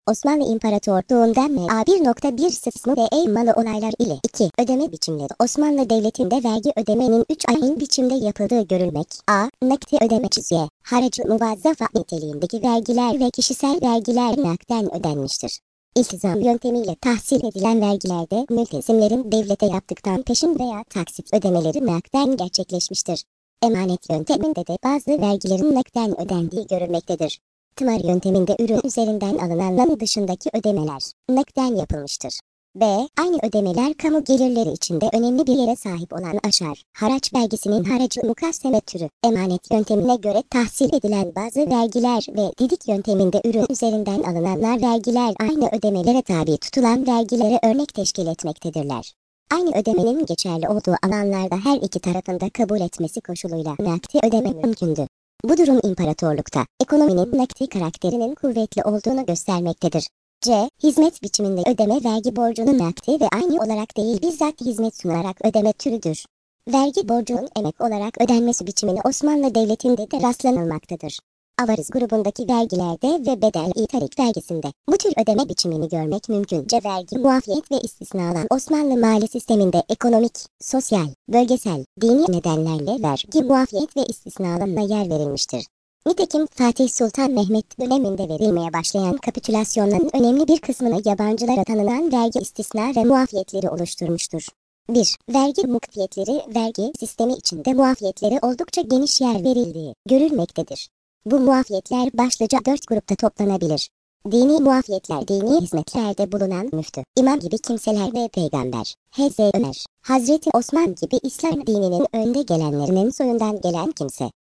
Osmanlı İmparatorluğu'ndan M.A. 1.1 Sısmı ve Eymalı olaylar ile 2. Ödeme biçimleri. Osmanlı Devleti'nde vergi ödemenin 3 ayın biçimde yapıldığı görülmek. A. Nakdi ödeme cüzye, haracı muvazzafa niteliğindeki vergiler ve kişisel vergiler nakden ödenmiştir. İltizam yöntemiyle tahsil edilen vergilerde mültezimlerin devlete yaptıktan peşin veya taksit ödemeleri nakden gerçekleşmiştir. Emanet yönteminde de bazı vergilerin nakden ödendiği görülmektedir. Tımar yönteminde ürün üzerinden alınanların dışındaki ödemeler nakden yapılmıştır. B. Aynı ödemeler kamu gelirleri içinde önemli bir yere sahip olan aşar, haraç vergisinin haracı mukasseme türü. Emanet yöntemine göre tahsil edilen bazı vergiler ve didik yönteminde ürün üzerinden alınanlar vergiler aynı ödemelere tabi tutulan vergilere örnek teşkil etmektedirler. Aynı ödemenin geçerli olduğu alanlarda her iki tarafında kabul etmesi koşuluyla nakdi ödeme mümkündü. Bu durum imparatorlukta ekonominin nakdi karakterinin kuvvetli olduğunu göstermektedir. C. Hizmet biçiminde ödeme vergi borcunun nakdi ve aynı olarak değil bizzat hizmet sunarak ödeme türüdür. Vergi borcunun emek olarak ödenmesi biçimine Osmanlı Devleti'nde de rastlanılmaktadır. Avarız grubundaki vergilerde ve bedel-i tarik vergisinde bu tür ödeme biçimini görmek mümkün. C. Vergi, muafiyet ve istisnalar. Osmanlı mali sisteminde ekonomik, sosyal, bölgesel, dini nedenlerle vergi, muafiyet ve istisnalarına yer verilmiştir. Nitekim Fatih Sultan Mehmet döneminde verilmeye başlayan kapitülasyonların önemli bir kısmını yabancılara tanınan vergi istisna ve muafiyetleri oluşturmuştur. 1. Vergi mukfiyetleri. Vergi sistemi içinde muafiyetlere oldukça geniş yer verildiği görülmektedir. Bu muafiyetler başlıca 4 grupta toplanabilir. Dini muafiyetler, dini hizmetlerde bulunan müftü, imam gibi kimseler ve peygamber, Hz. Ömer, Hazreti Osman gibi İslam dininin önde gelenlerinin soyundan gelen kimse,